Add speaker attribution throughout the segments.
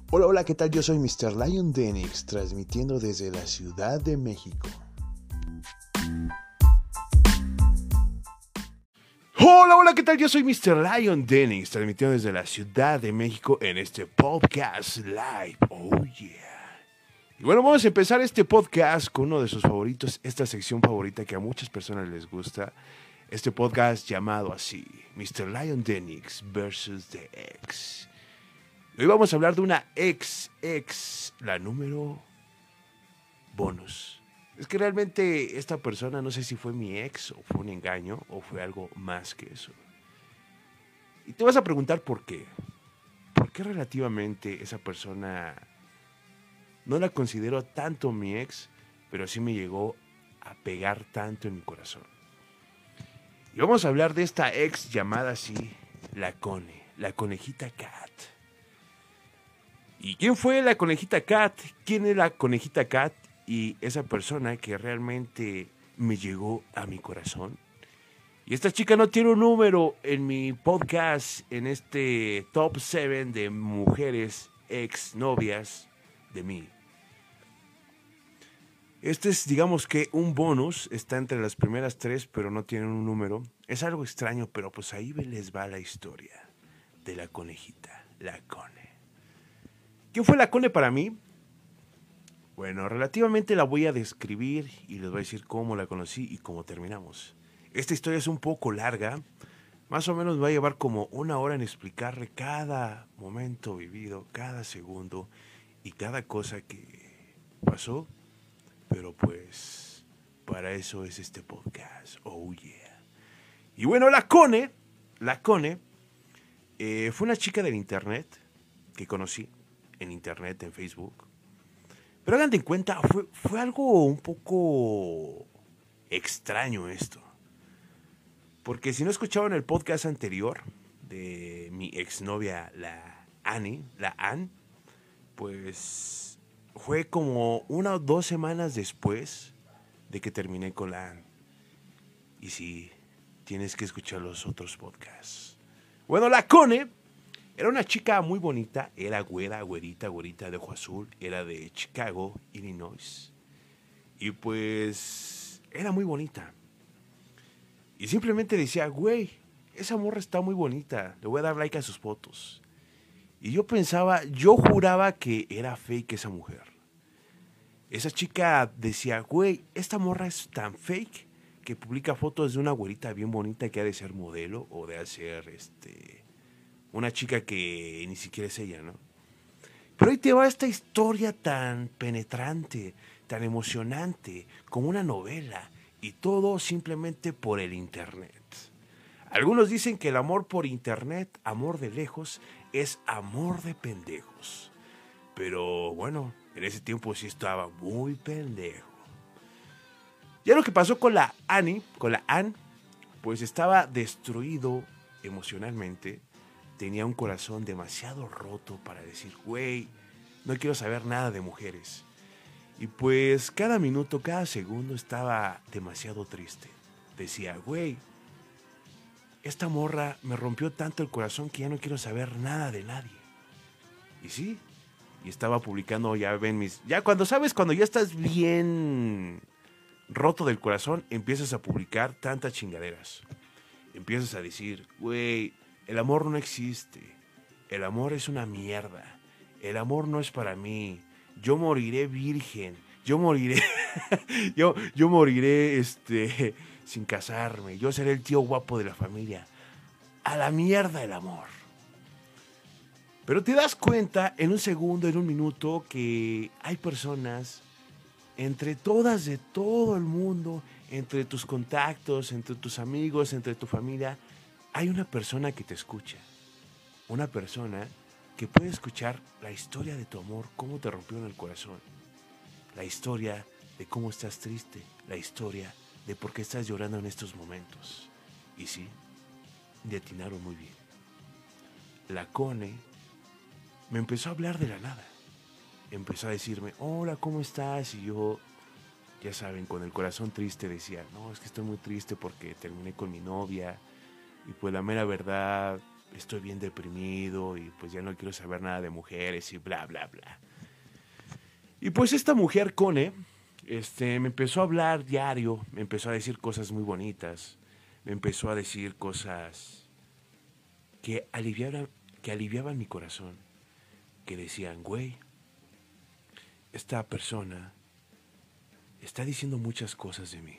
Speaker 1: Hola, hola, ¿qué tal? Yo soy Mr. Lion Denix, transmitiendo desde la Ciudad de México. Hola, hola, ¿qué tal? Yo soy Mr. Lion Denix, transmitiendo desde la Ciudad de México en este podcast live. Oh, yeah. Y bueno, vamos a empezar este podcast con uno de sus favoritos, esta sección favorita que a muchas personas les gusta. Este podcast llamado así, Mr. Lion Denix versus The Ex. Hoy vamos a hablar de una ex, la número bonus. Es que realmente esta persona no sé si fue mi ex o fue un engaño o fue algo más que eso. Y te vas a preguntar por qué. ¿Por qué relativamente esa persona no la considero tanto mi ex, pero sí me llegó a pegar tanto en mi corazón? Y vamos a hablar de esta ex llamada así, la Cone, la conejita Cat. ¿Y quién fue la conejita Cat? ¿Quién es la conejita Cat? Y esa persona que realmente me llegó a mi corazón. Y esta chica no tiene un número en mi podcast, en este top 7 de mujeres ex novias de mí. Este es, digamos que un bonus, está entre las primeras 3, pero no tienen un número. Es algo extraño, pero pues ahí les va la historia de la conejita, la Cone. ¿Quién fue la Cone para mí? Bueno, relativamente la voy a describir y les voy a decir cómo la conocí y cómo terminamos. Esta historia es un poco larga, más o menos va a llevar como 1 hora en explicarle cada momento vivido, cada segundo y cada cosa que pasó, pero pues para eso es este podcast, oh yeah. Y bueno, la Cone fue una chica del internet que conocí en internet, en Facebook. Pero hagan de cuenta, fue algo un poco extraño esto. Porque si no escuchaban el podcast anterior de mi exnovia, la Ann, pues fue como 1 o 2 semanas después de que terminé con la Ann. Y sí, tienes que escuchar los otros podcasts. Bueno, la Cone era una chica muy bonita, era güerita de ojo azul, era de Chicago, Illinois. Y pues era muy bonita. Y simplemente decía, güey, esa morra está muy bonita, le voy a dar like a sus fotos. Y yo juraba que era fake esa mujer. Esa chica decía, güey, esta morra es tan fake que publica fotos de una güerita bien bonita que ha de ser modelo o de ser una chica que ni siquiera es ella, ¿no? Pero ahí te va esta historia tan penetrante, tan emocionante, como una novela, y todo simplemente por el internet. Algunos dicen que el amor por internet, amor de lejos, es amor de pendejos. Pero bueno, en ese tiempo sí estaba muy pendejo. Ya lo que pasó con la Ann, pues estaba destruido emocionalmente. Tenía un corazón demasiado roto para decir, güey, no quiero saber nada de mujeres. Y pues cada minuto, cada segundo estaba demasiado triste. Decía, güey, esta morra me rompió tanto el corazón que ya no quiero saber nada de nadie. Y sí, y estaba publicando, ya ven ya cuando ya estás bien roto del corazón, empiezas a publicar tantas chingaderas. Empiezas a decir, güey, el amor no existe. El amor es una mierda. El amor no es para mí. Yo moriré virgen. Yo moriré. yo moriré sin casarme. Yo seré el tío guapo de la familia. A la mierda el amor. Pero te das cuenta en un segundo, en un minuto, que hay personas entre todas de todo el mundo, entre tus contactos, entre tus amigos, entre tu familia, hay una persona que te escucha. Una persona que puede escuchar la historia de tu amor, cómo te rompió en el corazón. La historia de cómo estás triste. La historia de por qué estás llorando en estos momentos. Y sí, le atinaron muy bien. La Cone me empezó a hablar de la nada. Empezó a decirme, hola, ¿cómo estás? Y yo, ya saben, con el corazón triste decía, no, es que estoy muy triste porque terminé con mi novia. Y pues la mera verdad, estoy bien deprimido y pues ya no quiero saber nada de mujeres y bla, bla, bla. Y pues esta mujer, Cone, me empezó a hablar diario, me empezó a decir cosas muy bonitas, me empezó a decir cosas que aliviaban mi corazón, que decían, güey, esta persona está diciendo muchas cosas de mí.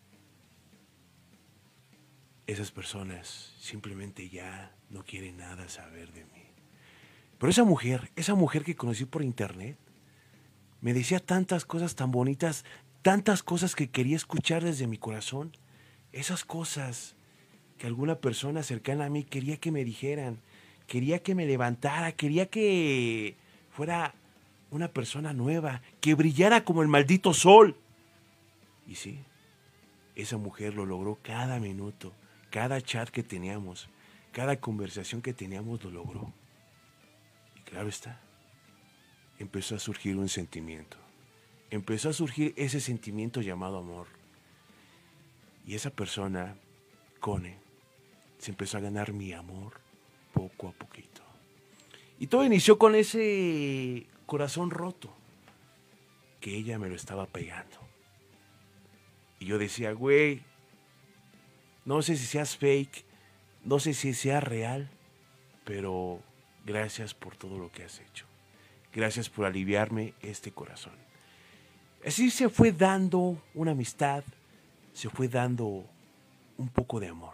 Speaker 1: Esas personas simplemente ya no quieren nada saber de mí. Pero esa mujer que conocí por internet, me decía tantas cosas tan bonitas, tantas cosas que quería escuchar desde mi corazón. Esas cosas que alguna persona cercana a mí quería que me dijeran, quería que me levantara, quería que fuera una persona nueva, que brillara como el maldito sol. Y sí, esa mujer lo logró cada minuto, cada chat que teníamos, cada conversación que teníamos lo logró. Y claro está, empezó a surgir un sentimiento. Empezó a surgir ese sentimiento llamado amor. Y esa persona, Cone, se empezó a ganar mi amor poco a poquito. Y todo inició con ese corazón roto que ella me lo estaba pegando. Y yo decía, güey, no sé si seas fake, no sé si sea real, pero gracias por todo lo que has hecho. Gracias por aliviarme este corazón. Así se fue dando una amistad, se fue dando un poco de amor.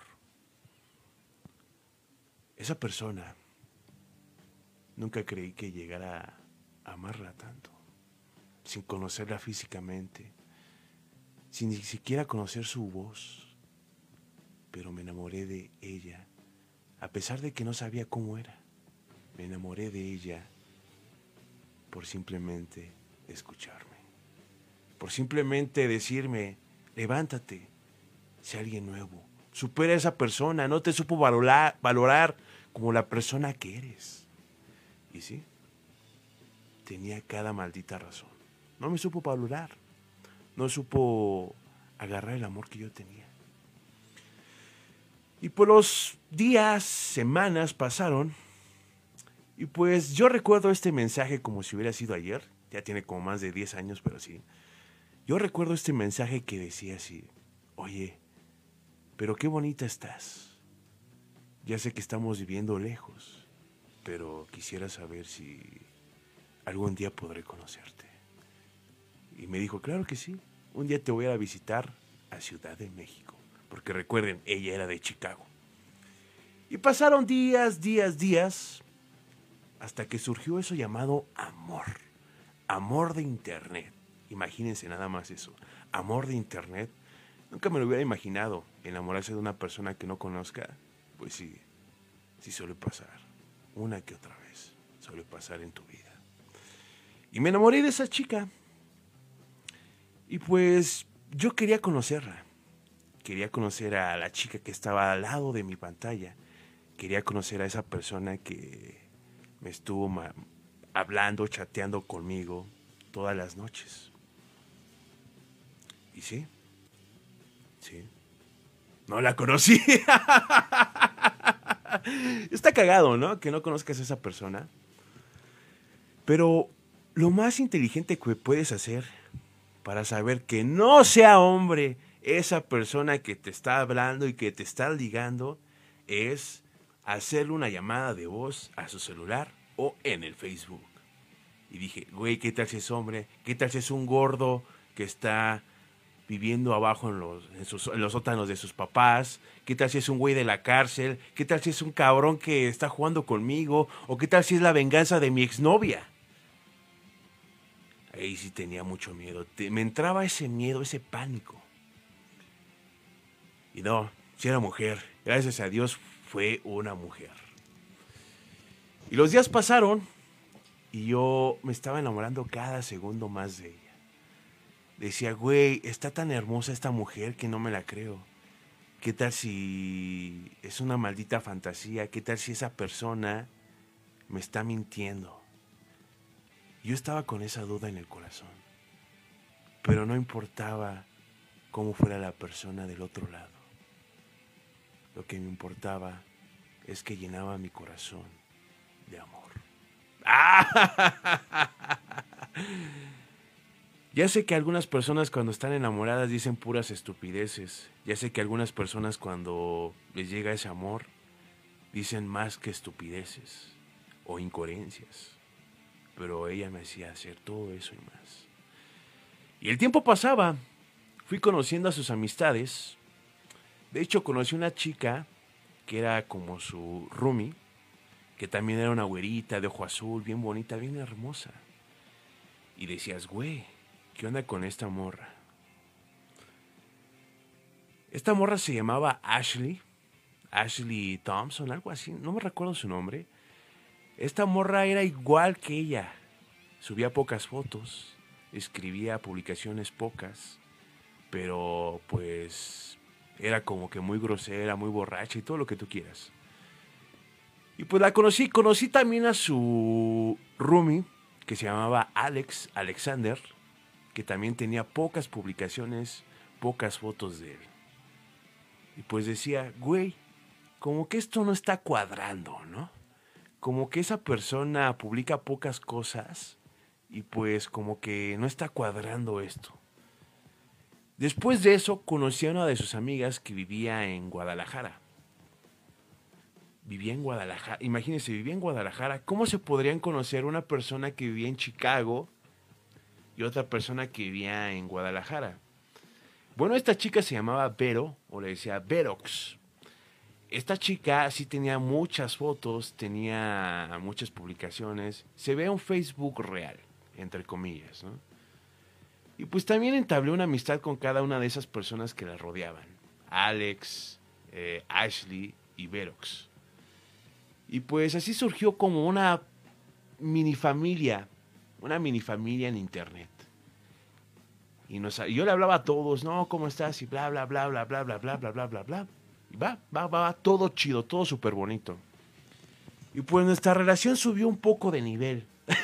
Speaker 1: Esa persona nunca creí que llegara a amarla tanto, sin conocerla físicamente, sin ni siquiera conocer su voz, pero me enamoré de ella, a pesar de que no sabía cómo era. Me enamoré de ella por simplemente escucharme, por simplemente decirme, levántate, sé alguien nuevo, supera a esa persona, no te supo valorar como la persona que eres. Y sí, tenía cada maldita razón. No me supo valorar, no supo agarrar el amor que yo tenía. Y por los días, semanas pasaron, y pues yo recuerdo este mensaje como si hubiera sido ayer, ya tiene como más de 10 años, pero sí. Yo recuerdo este mensaje que decía así, oye, pero qué bonita estás. Ya sé que estamos viviendo lejos, pero quisiera saber si algún día podré conocerte. Y me dijo, claro que sí, un día te voy a visitar a Ciudad de México. Porque recuerden, ella era de Chicago. Y pasaron días, días, días, hasta que surgió eso llamado amor. Amor de internet. Imagínense nada más eso. Amor de internet. Nunca me lo hubiera imaginado. Enamorarse de una persona que no conozca. Pues sí, sí suele pasar. Una que otra vez suele pasar en tu vida. Y me enamoré de esa chica. Y pues yo quería conocerla. Quería conocer a la chica que estaba al lado de mi pantalla. Quería conocer a esa persona que me estuvo hablando, chateando conmigo todas las noches. Y sí, sí, no la conocí. Está cagado, ¿no? Que no conozcas a esa persona. Pero lo más inteligente que puedes hacer para saber que no sea hombre esa persona que te está hablando y que te está ligando es hacerle una llamada de voz a su celular o en el Facebook. Y dije, güey, ¿qué tal si es hombre? ¿Qué tal si es un gordo que está viviendo abajo en los sótanos de sus papás? ¿Qué tal si es un güey de la cárcel? ¿Qué tal si es un cabrón que está jugando conmigo? ¿O qué tal si es la venganza de mi exnovia? Ahí sí tenía mucho miedo. Me entraba ese miedo, ese pánico. Y no, si era mujer. Gracias a Dios fue una mujer. Y los días pasaron y yo me estaba enamorando cada segundo más de ella. Decía, güey, está tan hermosa esta mujer que no me la creo. ¿Qué tal si es una maldita fantasía? ¿Qué tal si esa persona me está mintiendo? Yo estaba con esa duda en el corazón. Pero no importaba cómo fuera la persona del otro lado. Lo que me importaba es que llenaba mi corazón de amor. ¡Ah! Ya sé que algunas personas cuando están enamoradas dicen puras estupideces. Ya sé que algunas personas cuando les llega ese amor dicen más que estupideces o incoherencias. Pero ella me hacía hacer todo eso y más. Y el tiempo pasaba. Fui conociendo a sus amistades. De hecho, conocí una chica que era como su roomie, que también era una güerita de ojo azul, bien bonita, bien hermosa. Y decías, güey, ¿qué onda con esta morra? Esta morra se llamaba Ashley Thompson, algo así, no me recuerdo su nombre. Esta morra era igual que ella. Subía pocas fotos, escribía publicaciones pocas, pero pues era como que muy grosera, muy borracha y todo lo que tú quieras. Y pues la conocí también a su roomie, que se llamaba Alexander, que también tenía pocas publicaciones, pocas fotos de él. Y pues decía, güey, como que esto no está cuadrando, ¿no? Como que esa persona publica pocas cosas y pues como que no está cuadrando esto. Después de eso conocí a una de sus amigas que vivía en Guadalajara. Vivía en Guadalajara, imagínense, vivía en Guadalajara. ¿Cómo se podrían conocer una persona que vivía en Chicago y otra persona que vivía en Guadalajara? Bueno, esta chica se llamaba Vero, o le decía Verox. Esta chica sí tenía muchas fotos, tenía muchas publicaciones. Se ve un Facebook real, entre comillas, ¿no? Y pues también entablé una amistad con cada una de esas personas que la rodeaban. Alex, Ashley y Verox. Y pues así surgió como una mini familia en internet. Y yo le hablaba a todos, no, ¿cómo estás? Y bla, bla, bla, bla, bla, bla, bla, bla, bla, bla, bla. Y va, todo chido, todo súper bonito. Y pues nuestra relación subió un poco de nivel.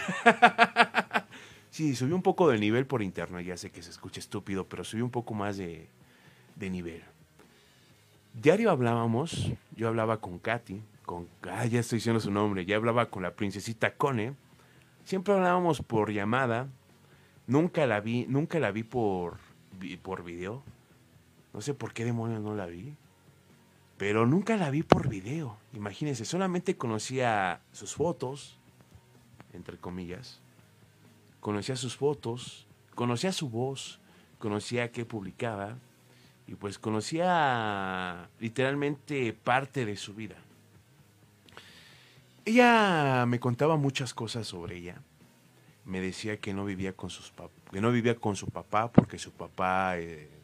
Speaker 1: Sí, subió un poco de nivel por internet, ya sé que se escucha estúpido, pero subió un poco más de nivel. Diario hablábamos, yo hablaba con Katy, ya estoy diciendo su nombre, ya hablaba con la princesita Cone. Siempre hablábamos por llamada. Nunca la vi por video. No sé por qué demonios no la vi. Pero nunca la vi por video. Imagínense, solamente conocía sus fotos, entre comillas. Conocía sus fotos, conocía su voz, conocía qué publicaba. Y pues conocía literalmente parte de su vida. Ella me contaba muchas cosas sobre ella. Me decía que no vivía con que no vivía con su papá porque su papá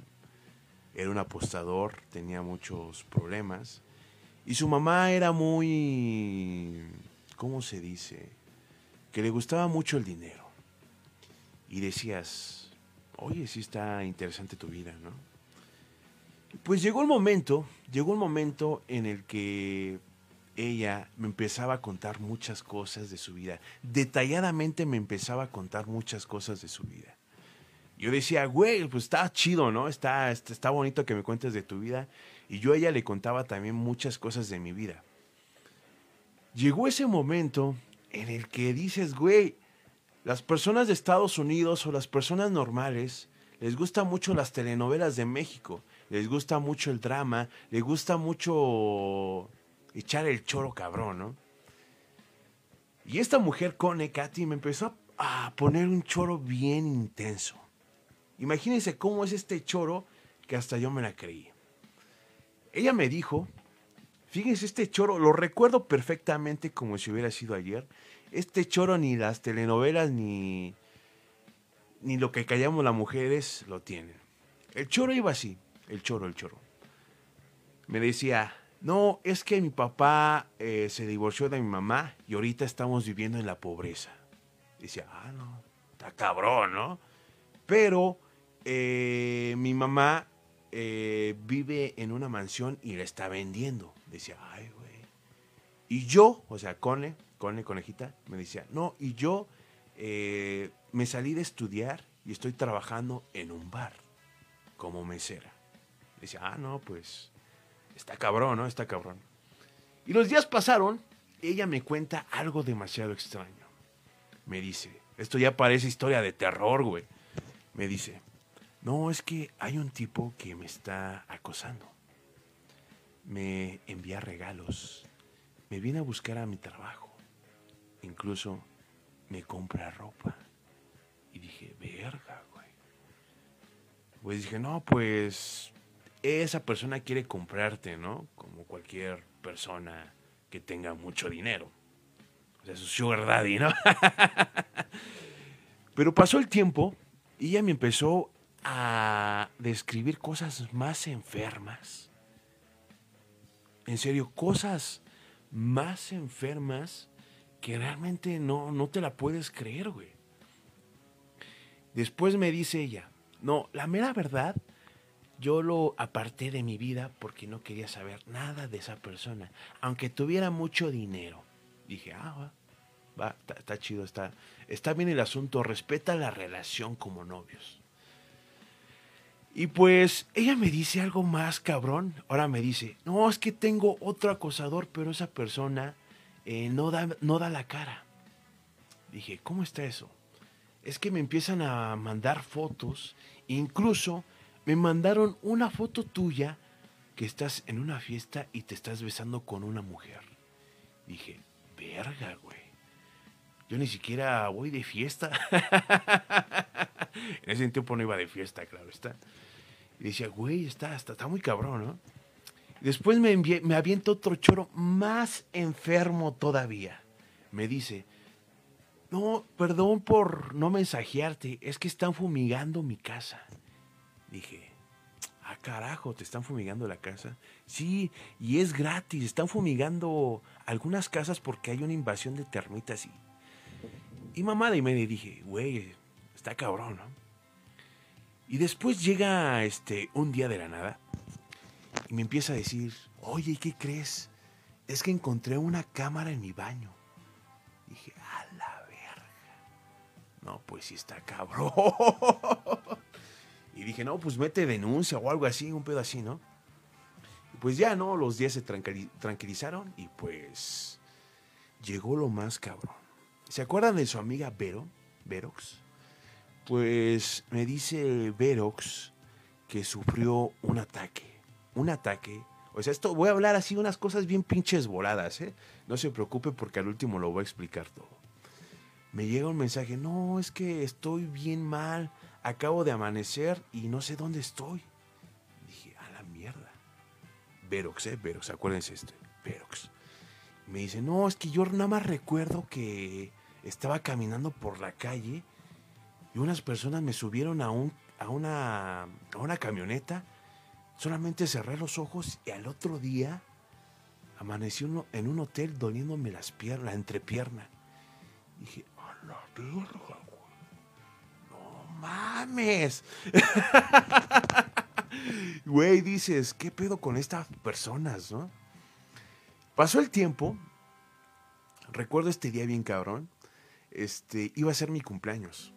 Speaker 1: era un apostador, tenía muchos problemas. Y su mamá era muy, ¿cómo se dice? Que le gustaba mucho el dinero. Y decías, oye, sí está interesante tu vida, ¿no? Pues llegó un momento en el que ella me empezaba a contar muchas cosas de su vida. Detalladamente me empezaba a contar muchas cosas de su vida. Yo decía, güey, pues está chido, ¿no? Está bonito que me cuentes de tu vida. Y yo a ella le contaba también muchas cosas de mi vida. Llegó ese momento en el que dices, güey, las personas de Estados Unidos o las personas normales les gustan mucho las telenovelas de México. Les gusta mucho el drama, les gusta mucho echar el choro cabrón, ¿no? Y esta mujer, Katy, me empezó a poner un choro bien intenso. Imagínense cómo es este choro que hasta yo me la creí. Ella me dijo, fíjense, este choro, lo recuerdo perfectamente como si hubiera sido ayer. Este choro ni las telenovelas ni lo que callamos las mujeres lo tienen. El choro iba así, el choro. Me decía, no, es que mi papá se divorció de mi mamá y ahorita estamos viviendo en la pobreza. Decía, no, está cabrón, ¿no? Pero mi mamá vive en una mansión y la está vendiendo. Decía, ay, güey. Y yo, o sea, conejita, me decía, no, y yo me salí de estudiar y estoy trabajando en un bar como mesera. Decía, no, pues está cabrón, ¿no? Está cabrón. Y los días pasaron, ella me cuenta algo demasiado extraño. Me dice, esto ya parece historia de terror, güey. Me dice, no, es que hay un tipo que me está acosando. Me envía regalos. Me viene a buscar a mi trabajo. Incluso me compra ropa. Y dije, verga, güey. Pues dije, no, pues esa persona quiere comprarte, ¿no? Como cualquier persona que tenga mucho dinero. O sea, su sugar daddy, ¿no? Pero pasó el tiempo y ella me empezó a describir cosas más enfermas. En serio, cosas más enfermas que realmente no te la puedes creer, güey. Después me dice ella, no, la mera verdad, yo lo aparté de mi vida porque no quería saber nada de esa persona, aunque tuviera mucho dinero. Dije, va, está chido, está bien el asunto, respeta la relación como novios. Y pues ella me dice algo más cabrón. Ahora me dice, no, es que tengo otro acosador, pero esa persona no da la cara. Dije, ¿cómo está eso? Es que me empiezan a mandar fotos. Incluso me mandaron una foto tuya que estás en una fiesta y te estás besando con una mujer. Dije, verga, güey. Yo ni siquiera voy de fiesta. En ese tiempo no iba de fiesta, claro está. Y decía, güey, está muy cabrón, ¿no? Después me avienta otro choro más enfermo todavía. Me dice, no, perdón por no mensajearte, es que están fumigando mi casa. Dije, carajo, ¿te están fumigando la casa? Sí, y es gratis, están fumigando algunas casas porque hay una invasión de termitas y mamada y media. Dije, güey, está cabrón, ¿no? Y después llega un día de la nada y me empieza a decir, oye, ¿qué crees? Es que encontré una cámara en mi baño. Dije, a la verga. No, pues sí está cabrón. Y dije, no, pues mete denuncia o algo así, un pedo así, ¿no? Y pues ya, ¿no? Los días se tranquilizaron y pues llegó lo más cabrón. ¿Se acuerdan de su amiga Verox? Pues me dice Verox que sufrió un ataque. Un ataque. O sea, esto voy a hablar así unas cosas bien pinches voladas, ¿eh? No se preocupe porque al último lo voy a explicar todo. Me llega un mensaje, no, es que estoy bien mal, acabo de amanecer y no sé dónde estoy. Dije, a la mierda. Verox, acuérdense Verox. Me dice, no, es que yo nada más recuerdo que estaba caminando por la calle y unas personas me subieron a una camioneta. Solamente cerré los ojos y al otro día amanecí en un hotel doliéndome la entrepierna. Dije, a la verga, güey. No mames. Güey, dices, ¿qué pedo con estas personas, no? Pasó el tiempo. Recuerdo este día bien cabrón. Iba a ser mi cumpleaños.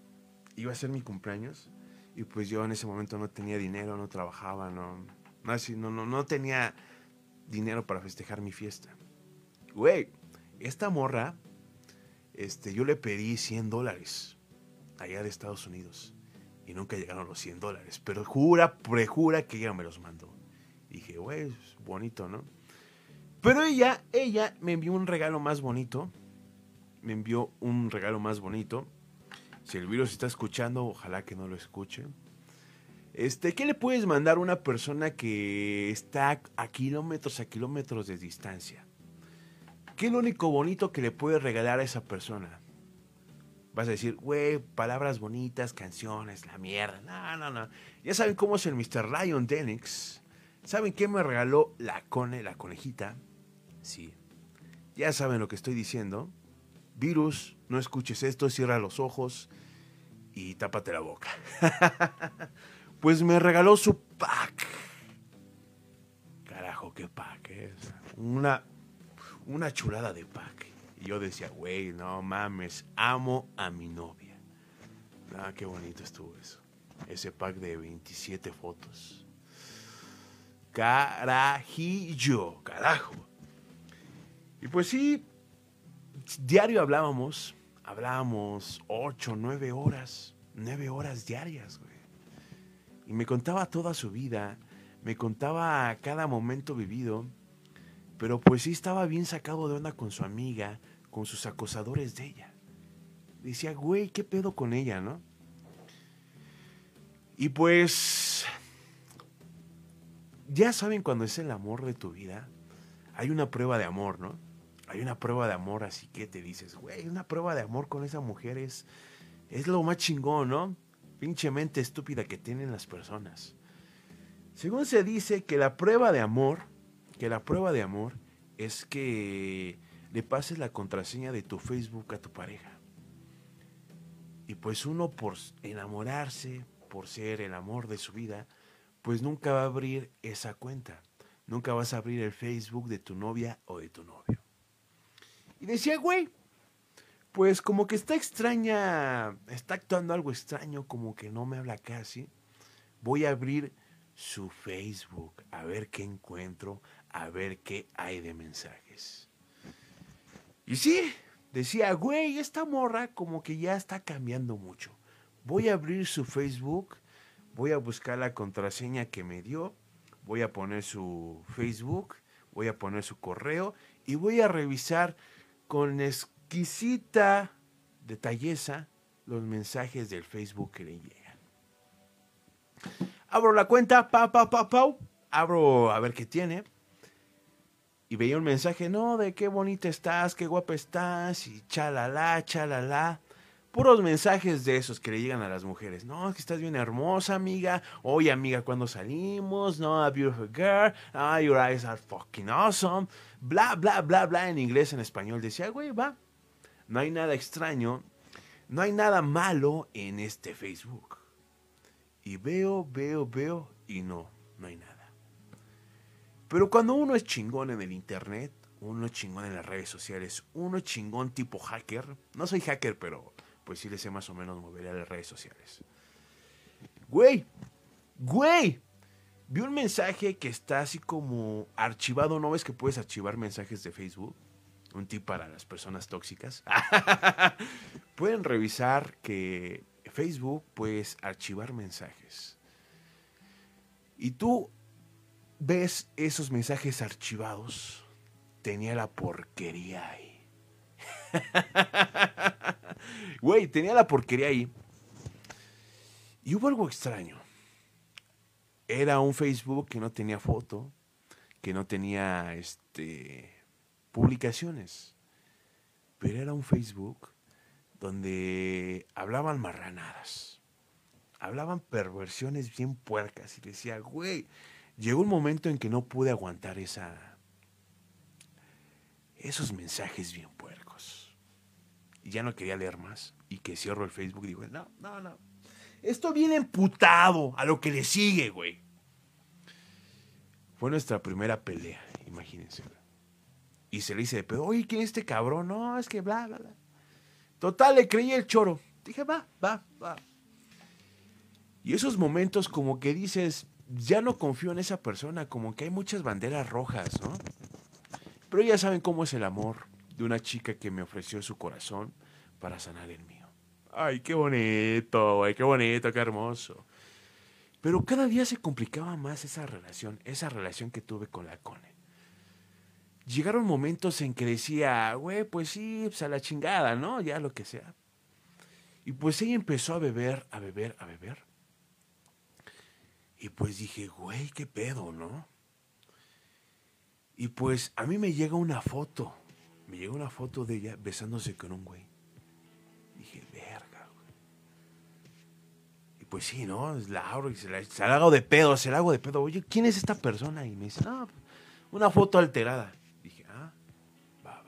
Speaker 1: Y pues yo en ese momento no tenía dinero, no trabajaba, no tenía dinero para festejar mi fiesta. Güey, esta morra, yo le pedí $100 allá de Estados Unidos y nunca llegaron los $100, pero prejura que ella me los mandó. Y dije, güey, es bonito, ¿no? Pero ella me envió un regalo más bonito. Si el virus está escuchando, ojalá que no lo escuche. ¿Qué le puedes mandar a una persona que está a kilómetros de distancia? ¿Qué es lo único bonito que le puedes regalar a esa persona? Vas a decir, güey, palabras bonitas, canciones, la mierda. No. Ya saben cómo es el Mr. Lion Denix. ¿Saben qué me regaló la conejita? Sí. Ya saben lo que estoy diciendo. Virus, no escuches esto, cierra los ojos y tápate la boca. Pues me regaló su pack. Carajo, qué pack es. Una chulada de pack. Y yo decía, güey, no mames, amo a mi novia. Qué bonito estuvo eso. Ese pack de 27 fotos. Carajillo, carajo. Y pues sí, diario hablábamos 8, 9 horas diarias, güey. Y me contaba toda su vida, me contaba cada momento vivido, pero pues sí estaba bien sacado de onda con su amiga, con sus acosadores de ella. Decía, güey, ¿qué pedo con ella, no? Y pues, ya saben, cuando es el amor de tu vida, hay una prueba de amor, ¿no? Hay una prueba de amor, así que te dices, güey, una prueba de amor con esa mujer es lo más chingón, ¿no? Pinche mente estúpida que tienen las personas. Según se dice que la prueba de amor, es que le pases la contraseña de tu Facebook a tu pareja. Y pues uno por enamorarse, por ser el amor de su vida, pues nunca va a abrir esa cuenta. Nunca vas a abrir el Facebook de tu novia o de tu novio. Y decía, güey, pues como que está extraña, está actuando algo extraño, como que no me habla casi. Voy a abrir su Facebook, a ver qué encuentro, a ver qué hay de mensajes. Y sí, decía, güey, esta morra como que ya está cambiando mucho. Voy a abrir su Facebook, voy a buscar la contraseña que me dio, voy a poner su Facebook, voy a poner su correo y voy a revisar con exquisita detalleza los mensajes del Facebook que le llegan. Abro la cuenta, abro a ver qué tiene. Y veía un mensaje, no, de qué bonita estás, qué guapa estás, y chalala, chalala. Puros mensajes de esos que le llegan a las mujeres. No, es que estás bien hermosa, amiga. Oye, amiga, ¿cuándo salimos? No, a beautiful girl. Ah, your eyes are fucking awesome. Bla, bla, bla, bla, en inglés, en español. Decía, güey, va. No hay nada extraño. No hay nada malo en este Facebook. Y veo, y no hay nada. Pero cuando uno es chingón en el internet, uno es chingón en las redes sociales, uno es chingón tipo hacker. No soy hacker, pero pues sí le sé más o menos mover a las redes sociales. Güey, vi un mensaje que está así como archivado. ¿No ves que puedes archivar mensajes de Facebook? Un tip para las personas tóxicas. Pueden revisar que Facebook puedes archivar mensajes. Y tú ves esos mensajes archivados, tenía la porquería ahí. Güey, tenía la porquería ahí. Y hubo algo extraño. Era un Facebook que no tenía foto, que no tenía publicaciones. Pero era un Facebook donde hablaban marranadas. Hablaban perversiones bien puercas. Y decía, güey, llegó un momento en que no pude aguantar esos mensajes bien puercos. Y ya no quería leer más. Y que cierro el Facebook y digo, no. Esto viene emputado a lo que le sigue, güey. Fue nuestra primera pelea, imagínense. Y se le hice de pedo, oye, ¿quién es este cabrón? No, es que bla, bla, bla. Total, le creí el choro. Dije, va. Y esos momentos como que dices, ya no confío en esa persona, como que hay muchas banderas rojas, ¿no? Pero ya saben cómo es el amor de una chica que me ofreció su corazón para sanar el mío. Ay, qué bonito, güey, qué bonito, qué hermoso. Pero cada día se complicaba más esa relación que tuve con la Cone. Llegaron momentos en que decía, güey, pues sí, pues a la chingada, ¿no? Ya lo que sea. Y pues ella empezó a beber. Y pues dije, güey, qué pedo, ¿no? Y pues a mí me llega una foto. Me llega una foto de ella besándose con un güey. Dije, verga, güey. Y pues sí, ¿no? La abro y se la hago de pedo, Oye, ¿quién es esta persona? Y me dice, no, una foto alterada. Dije, va.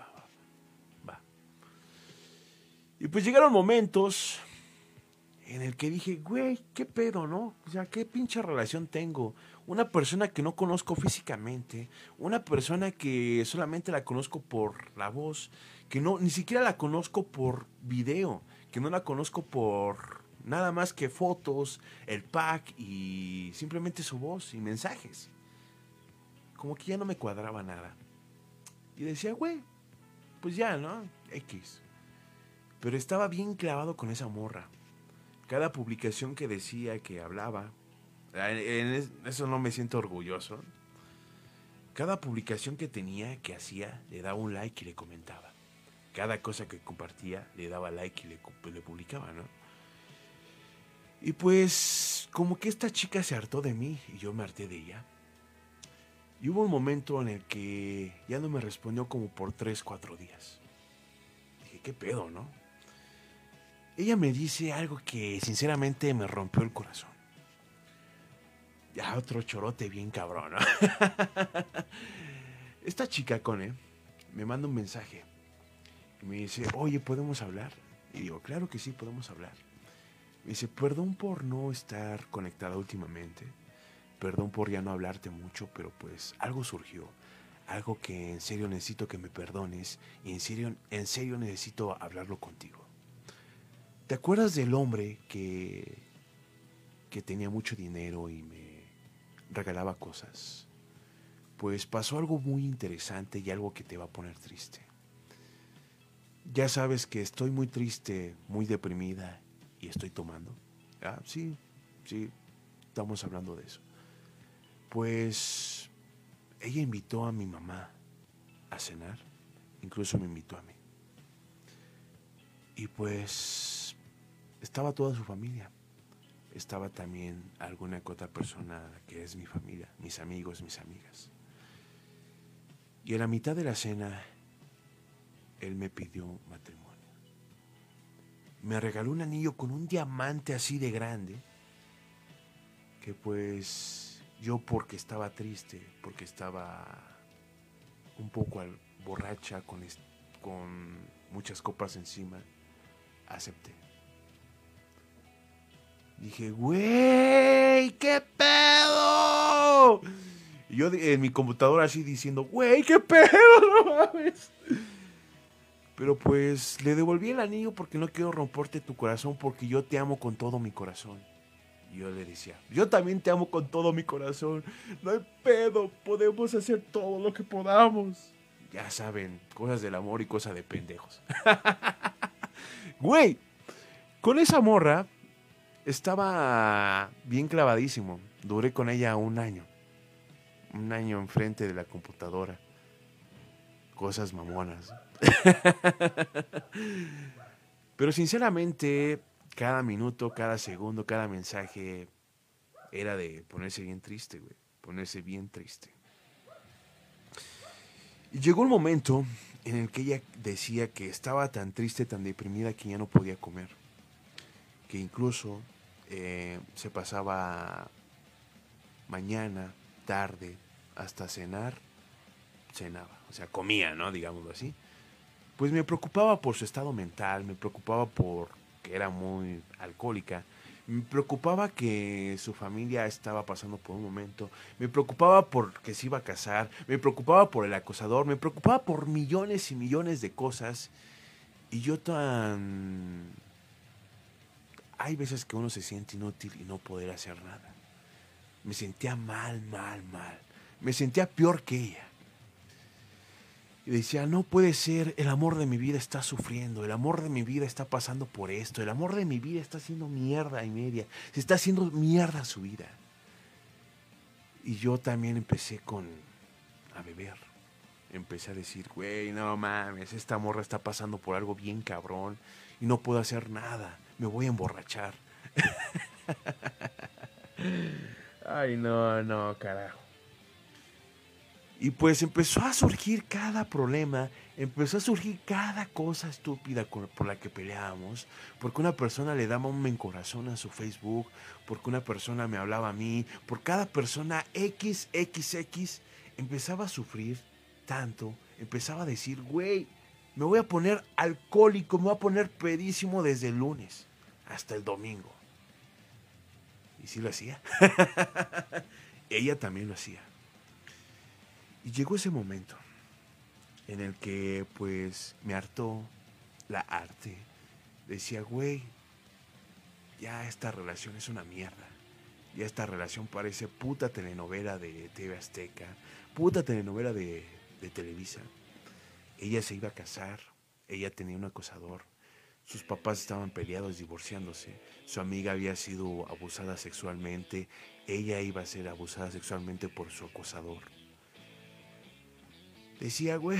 Speaker 1: Y pues llegaron momentos en el que dije, güey, qué pedo, ¿no? O sea, qué pinche relación tengo. Una persona que no conozco físicamente, una persona que solamente la conozco por la voz, que no, ni siquiera la conozco por video, que no la conozco por nada más que fotos, el pack y simplemente su voz y mensajes. Como que ya no me cuadraba nada. Y decía, güey, pues ya, ¿no? X. Pero estaba bien clavado con esa morra. Cada publicación que decía, que hablaba, eso no me siento orgulloso. Cada publicación que tenía, que hacía, le daba un like y le comentaba. Cada cosa que compartía, le daba like y le publicaba, ¿no? Y pues, como que esta chica se hartó de mí y yo me harté de ella. Y hubo un momento en el que ya no me respondió como por 3, 4 días. Dije, ¿qué pedo, no? Ella me dice algo que sinceramente me rompió el corazón. Ya otro chorote bien cabrón, ¿no? Esta chica, Cone, me manda un mensaje. Y me dice, oye, ¿podemos hablar? Y digo, claro que sí, podemos hablar. Me dice, perdón por no estar conectada últimamente. Perdón por ya no hablarte mucho, pero pues algo surgió. Algo que en serio necesito que me perdones. Y en serio necesito hablarlo contigo. ¿Te acuerdas del hombre que tenía mucho dinero y me regalaba cosas? Pues pasó algo muy interesante y algo que te va a poner triste. Ya sabes que estoy muy triste, muy deprimida y estoy tomando. Ah, sí, estamos hablando de eso. Pues ella invitó a mi mamá a cenar, incluso me invitó a mí. Y pues estaba toda su familia. Estaba también alguna que otra persona que es mi familia, mis amigos, mis amigas. Y a la mitad de la cena, él me pidió matrimonio. Me regaló un anillo con un diamante así de grande, que pues yo, porque estaba triste, porque estaba un poco borracha, con muchas copas encima, acepté. Dije, güey, ¿qué pedo? Y yo en mi computadora así diciendo, güey, ¿qué pedo? No mames. Pero pues le devolví el anillo porque no quiero romperte tu corazón, porque yo te amo con todo mi corazón. Y yo le decía, yo también te amo con todo mi corazón. No hay pedo, podemos hacer todo lo que podamos. Ya saben, cosas del amor y cosas de pendejos. Güey, con esa morra estaba bien clavadísimo. Duré con ella un año. Un año enfrente de la computadora. Cosas mamonas. Pero sinceramente, cada minuto, cada segundo, cada mensaje era de ponerse bien triste, güey. Ponerse bien triste. Y llegó un momento en el que ella decía que estaba tan triste, tan deprimida, que ya no podía comer. Que incluso se pasaba mañana, tarde, hasta cenaba. O sea, comía, ¿no? Digámoslo así. Pues me preocupaba por su estado mental, me preocupaba por que era muy alcohólica, me preocupaba que su familia estaba pasando por un momento, me preocupaba por que se iba a casar, me preocupaba por el acosador, me preocupaba por millones y millones de cosas. Y yo tan... Hay veces que uno se siente inútil y no poder hacer nada. Me sentía mal. Me sentía peor que ella. Y decía, no puede ser, el amor de mi vida está sufriendo, el amor de mi vida está pasando por esto, el amor de mi vida está haciendo mierda y media, se está haciendo mierda su vida. Y yo también empecé a beber. Empecé a decir, güey, no mames, esta morra está pasando por algo bien cabrón y no puedo hacer nada, me voy a emborrachar. Ay, no, carajo. Y pues empezó a surgir cada problema, empezó a surgir cada cosa estúpida por la que peleábamos, porque una persona le daba un me corazón a su Facebook, porque una persona me hablaba a mí, por cada persona XXX, empezaba a sufrir tanto, empezaba a decir, güey, me voy a poner alcohólico, me voy a poner pedísimo desde el lunes hasta el domingo. Y sí lo hacía. Ella también lo hacía. Y llegó ese momento en el que pues me hartó la arte. Decía, güey, ya esta relación es una mierda. Ya esta relación parece puta telenovela de TV Azteca, puta telenovela de Televisa. Ella se iba a casar, ella tenía un acosador, sus papás estaban peleados, divorciándose, su amiga había sido abusada sexualmente, ella iba a ser abusada sexualmente por su acosador. Decía, güey,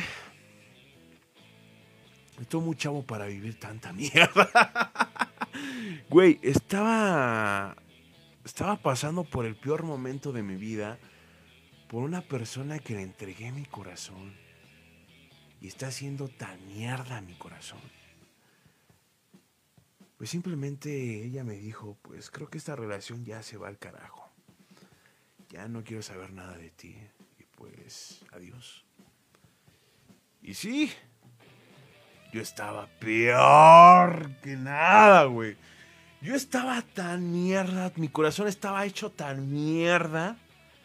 Speaker 1: estoy muy chavo para vivir tanta mierda. Güey, estaba pasando por el peor momento de mi vida por una persona que le entregué mi corazón y está haciendo tan mierda mi corazón. Pues simplemente ella me dijo, pues creo que esta relación ya se va al carajo. Ya no quiero saber nada de ti. Y pues, adiós. Y sí, yo estaba peor que nada, güey. Yo estaba tan mierda, mi corazón estaba hecho tan mierda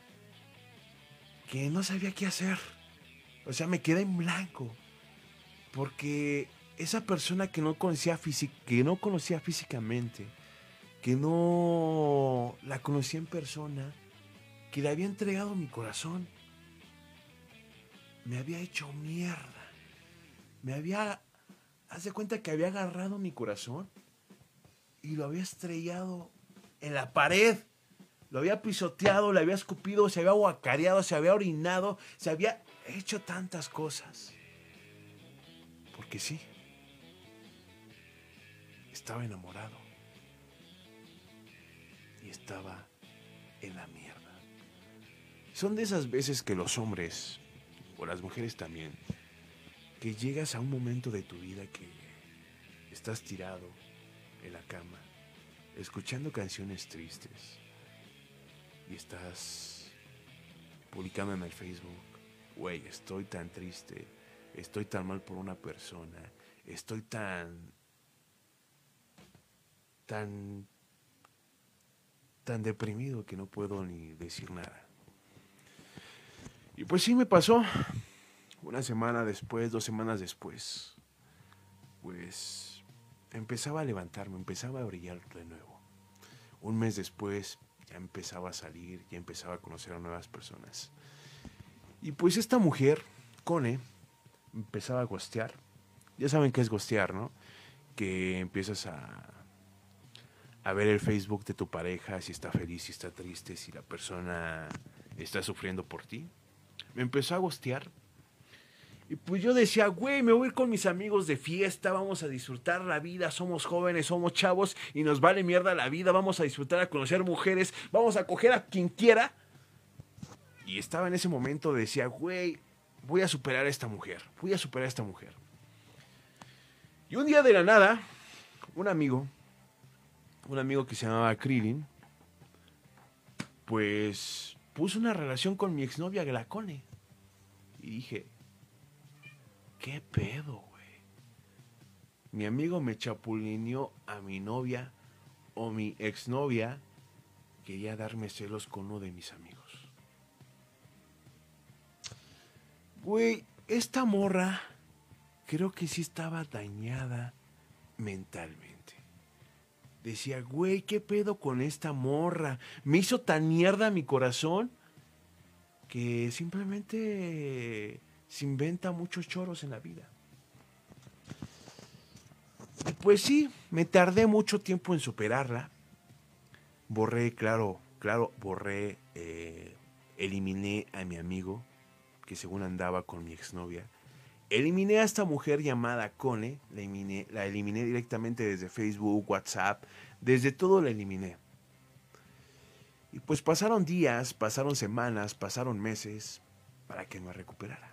Speaker 1: que no sabía qué hacer. O sea, me quedé en blanco. Porque esa persona que no conocía físicamente, que no la conocía en persona, que le había entregado mi corazón, me había hecho mierda. Haz de cuenta que había agarrado mi corazón y lo había estrellado en la pared. Lo había pisoteado, le había escupido, se había guacareado, se había orinado, se había hecho tantas cosas. Porque sí, estaba enamorado y estaba en la mierda. Son de esas veces que los hombres, o las mujeres también, que llegas a un momento de tu vida que estás tirado en la cama, escuchando canciones tristes y estás publicando en el Facebook, güey, estoy tan triste, estoy tan mal por una persona, estoy tan deprimido que no puedo ni decir nada. Y pues sí me pasó. Una semana después, 2 semanas después, pues empezaba a levantarme, empezaba a brillar de nuevo. Un mes después ya empezaba a salir, ya empezaba a conocer a nuevas personas. Y pues esta mujer, Cone, empezaba a ghostear. Ya saben qué es ghostear, ¿no? Que empiezas a ver el Facebook de tu pareja, si está feliz, si está triste, si la persona está sufriendo por ti. Me empezó a ghostear. Y pues yo decía, güey, me voy a ir con mis amigos de fiesta, vamos a disfrutar la vida, somos jóvenes, somos chavos y nos vale mierda la vida, vamos a disfrutar, a conocer mujeres, vamos a coger a quien quiera. Y estaba en ese momento, decía, güey, voy a superar a esta mujer, voy a superar a esta mujer. Y un día de la nada, un amigo que se llamaba Krillin, pues puso una relación con mi exnovia Glacone. Y dije, ¿qué pedo, güey? Mi amigo me chapulineó a mi novia o mi exnovia quería darme celos con uno de mis amigos. Güey, esta morra creo que sí estaba dañada mentalmente. Decía, güey, ¿qué pedo con esta morra? Me hizo tan mierda mi corazón que simplemente se inventa muchos choros en la vida. Y pues sí, me tardé mucho tiempo en superarla. Borré, eliminé a mi amigo, que según andaba con mi exnovia. Eliminé a esta mujer llamada Cone, la eliminé directamente desde Facebook, WhatsApp, desde todo la eliminé. Y pues pasaron días, pasaron semanas, pasaron meses para que me recuperara.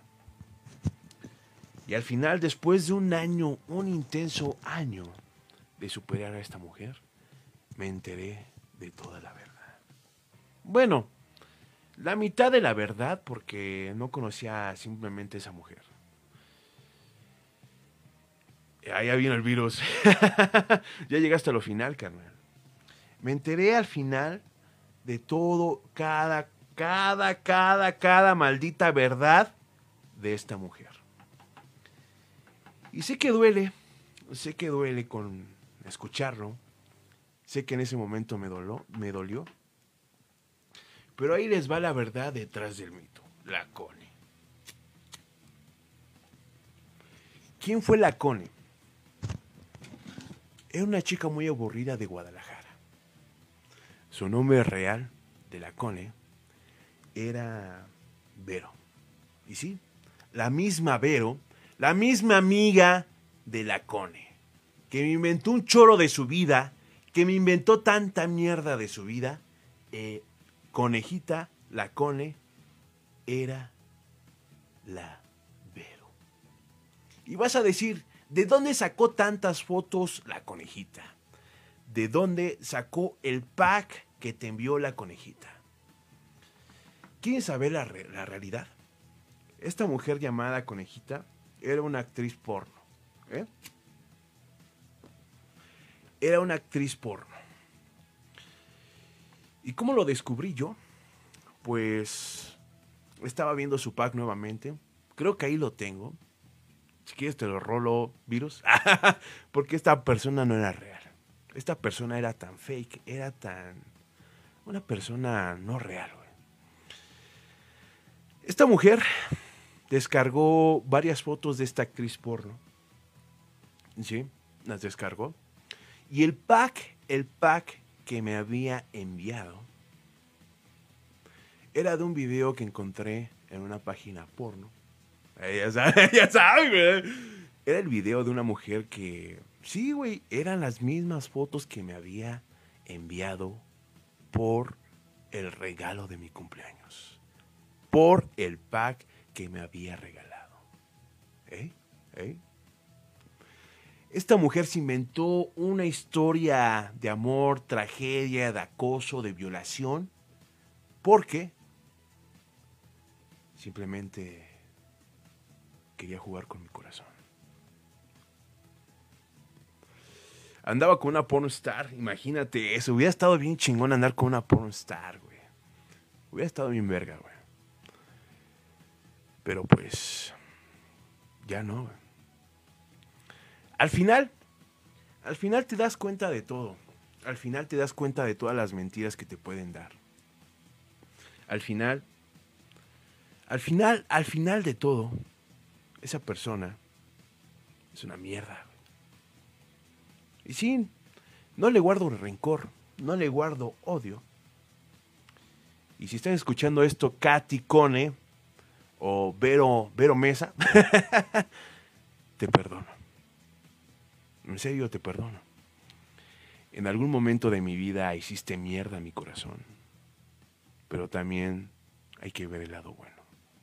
Speaker 1: Y al final, después de un año, un intenso año de superar a esta mujer, me enteré de toda la verdad. Bueno, la mitad de la verdad porque no conocía simplemente a esa mujer. Ya vino el virus. Ya llegaste a lo final, carnal. Me enteré al final de todo, cada maldita verdad de esta mujer. Y sé que duele con escucharlo. Sé que en ese momento me dolió. Pero ahí les va la verdad detrás del mito, la Cone. ¿Quién fue la Cone? Era una chica muy aburrida de Guadalajara. Su nombre real de la Cone era Vero. Y sí, la misma Vero, la misma amiga de la Cone, que me inventó un choro de su vida, que me inventó tanta mierda de su vida. Conejita, la Cone, era la Vero. Y vas a decir, ¿de dónde sacó tantas fotos la Conejita? ¿De dónde sacó el pack que te envió la Conejita? ¿Quieren saber la realidad? Esta mujer llamada Conejita era una actriz porno. Era una actriz porno. ¿Y cómo lo descubrí yo? Pues estaba viendo su pack nuevamente. Creo que ahí lo tengo. Si quieres te lo rolo, virus. Porque esta persona no era real. Esta persona era tan fake, era tan... una persona no real, güey. Esta mujer descargó varias fotos de esta actriz porno. ¿Sí? Las descargó. Y el pack que me había enviado era de un video que encontré en una página porno. Ya sabes, güey. Era el video de una mujer que... sí, güey, eran las mismas fotos que me había enviado por el regalo de mi cumpleaños. Por el pack que me había regalado. Esta mujer se inventó una historia de amor, tragedia, de acoso, de violación. Porque simplemente quería jugar con mi corazón. Andaba con una pornstar, imagínate eso. Hubiera estado bien chingón andar con una pornstar, güey. Hubiera estado bien verga, güey. Pero pues, ya no, güey. Al final te das cuenta de todo. Al final te das cuenta de todas las mentiras que te pueden dar. Al final de todo, esa persona es una mierda. Y sí, no le guardo rencor, no le guardo odio. Y si estás escuchando esto, Katy Cone o Vero Mesa, te perdono. En serio, te perdono. En algún momento de mi vida hiciste mierda a mi corazón. Pero también hay que ver el lado bueno.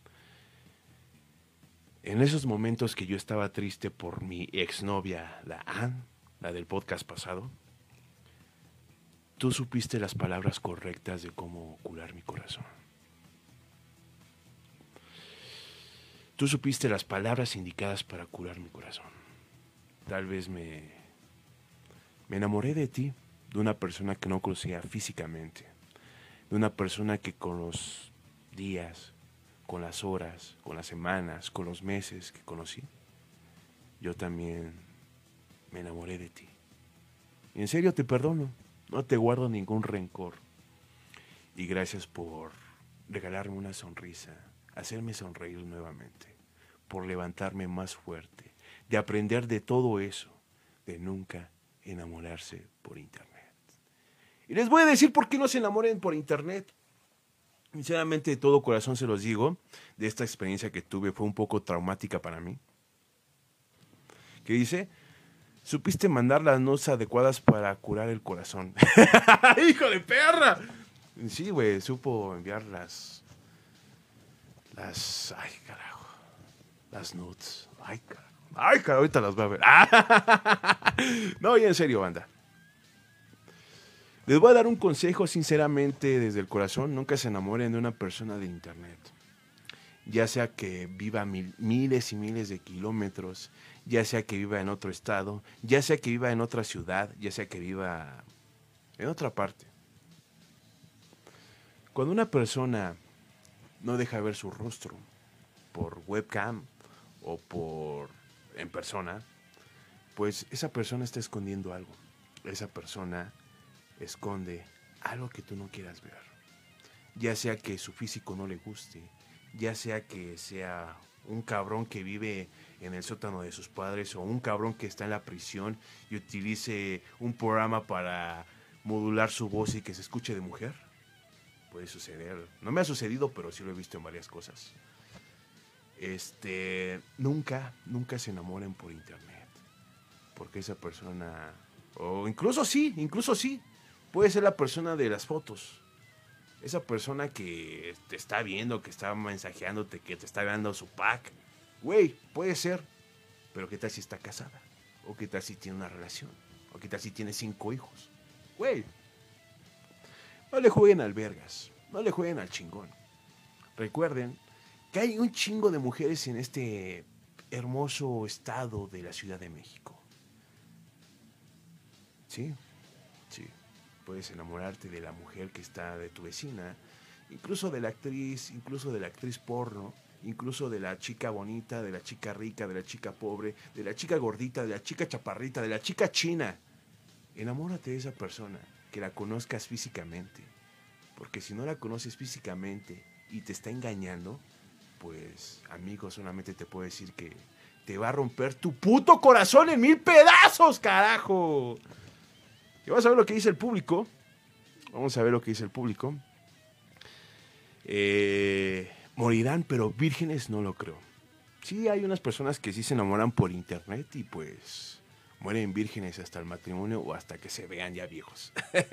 Speaker 1: En esos momentos que yo estaba triste por mi exnovia, la Ann, la del podcast pasado, tú supiste las palabras correctas de cómo curar mi corazón. Tú supiste las palabras indicadas para curar mi corazón. Tal vez me enamoré de ti, de una persona que no conocía físicamente, de una persona que con los días, con las horas, con las semanas, con los meses que conocí, yo también me enamoré de ti. Y en serio te perdono, no te guardo ningún rencor. Y gracias por regalarme una sonrisa, hacerme sonreír nuevamente, por levantarme más fuerte, de aprender de todo eso, de nunca enamorarse por internet. Y les voy a decir por qué no se enamoren por internet. Sinceramente, de todo corazón se los digo, de esta experiencia que tuve, fue un poco traumática para mí. Que dice, supiste mandar las notas adecuadas para curar el corazón. ¡Hijo de perra! Sí, güey, supo enviar las... ay, carajo. Las nudes. Ay, carajo, ahorita las voy a ver. No, ya en serio, banda. Les voy a dar un consejo sinceramente desde el corazón. Nunca se enamoren de una persona de internet. Ya sea que viva miles y miles de kilómetros, ya sea que viva en otro estado, ya sea que viva en otra ciudad, ya sea que viva en otra parte. Cuando una persona no deja ver su rostro por webcam o por en persona, pues esa persona está escondiendo algo. Esa persona esconde algo que tú no quieras ver. Ya sea que su físico no le guste, ya sea que sea un cabrón que vive en el sótano de sus padres, o un cabrón que está en la prisión y utilice un programa para modular su voz y que se escuche de mujer. Puede suceder. No me ha sucedido, pero sí lo he visto en varias cosas. Nunca se enamoren por internet. Porque esa persona, o incluso sí, puede ser la persona de las fotos. Esa persona que te está viendo, que está mensajeándote, que te está dando su pack. Güey, puede ser. Pero ¿qué tal si está casada? ¿O qué tal si tiene una relación? ¿O qué tal si tiene 5 hijos? Güey, no le jueguen al vergas. No le jueguen al chingón. Recuerden que hay un chingo de mujeres en este hermoso estado de la Ciudad de México. Sí, sí. Puedes enamorarte de la mujer que está de tu vecina, incluso de la actriz porno, incluso de la chica bonita, de la chica rica, de la chica pobre, de la chica gordita, de la chica chaparrita, de la chica china. Enamórate de esa persona, que la conozcas físicamente. Porque si no la conoces físicamente y te está engañando, pues, amigo, solamente te puedo decir que te va a romper tu puto corazón en 1000 pedazos, carajo. Y vamos a ver lo que dice el público. Morirán, pero vírgenes no lo creo. Sí, hay unas personas que sí se enamoran por internet y pues mueren vírgenes hasta el matrimonio o hasta que se vean ya viejos.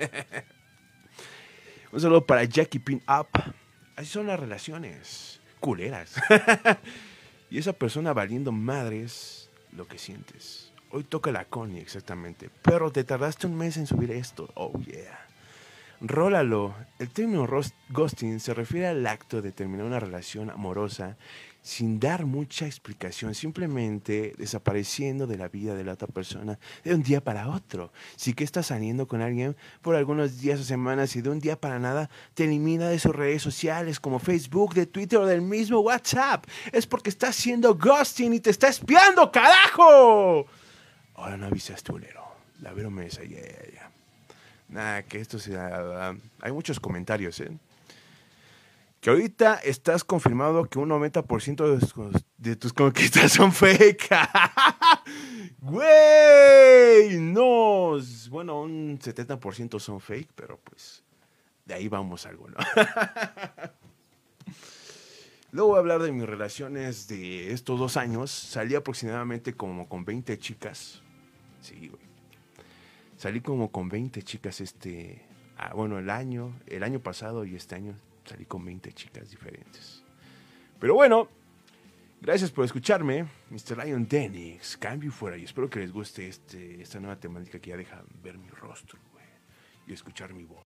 Speaker 1: Un saludo para Jackie Pin Up. Así son las relaciones culeras. Y esa persona valiendo madres lo que sientes. Hoy toca la Connie, exactamente. Pero te tardaste un mes en subir esto. Oh, yeah. Rólalo. El término ghosting se refiere al acto de terminar una relación amorosa sin dar mucha explicación, simplemente desapareciendo de la vida de la otra persona de un día para otro. Si que estás saliendo con alguien por algunos días o semanas y de un día para nada te elimina de sus redes sociales como Facebook, de Twitter o del mismo WhatsApp, es porque está haciendo ghosting y te está espiando, carajo. Ahora no avisaste, bolero. La vero mesa, ya. Nada, que esto sea... hay muchos comentarios, Que ahorita estás confirmado que un 90% de tus conquistas son fake. Güey, no. Bueno, un 70% son fake, pero pues de ahí vamos algo, ¿no? Luego voy a hablar de mis relaciones de estos 2 años. Salí aproximadamente como con 20 chicas. Sí, güey. Salí como con 20 chicas bueno, el año pasado y este año salí con 20 chicas diferentes. Pero bueno, gracias por escucharme, Mr. Lion Denix. Cambio fuera y espero que les guste esta nueva temática que ya deja ver mi rostro, güey, y escuchar mi voz.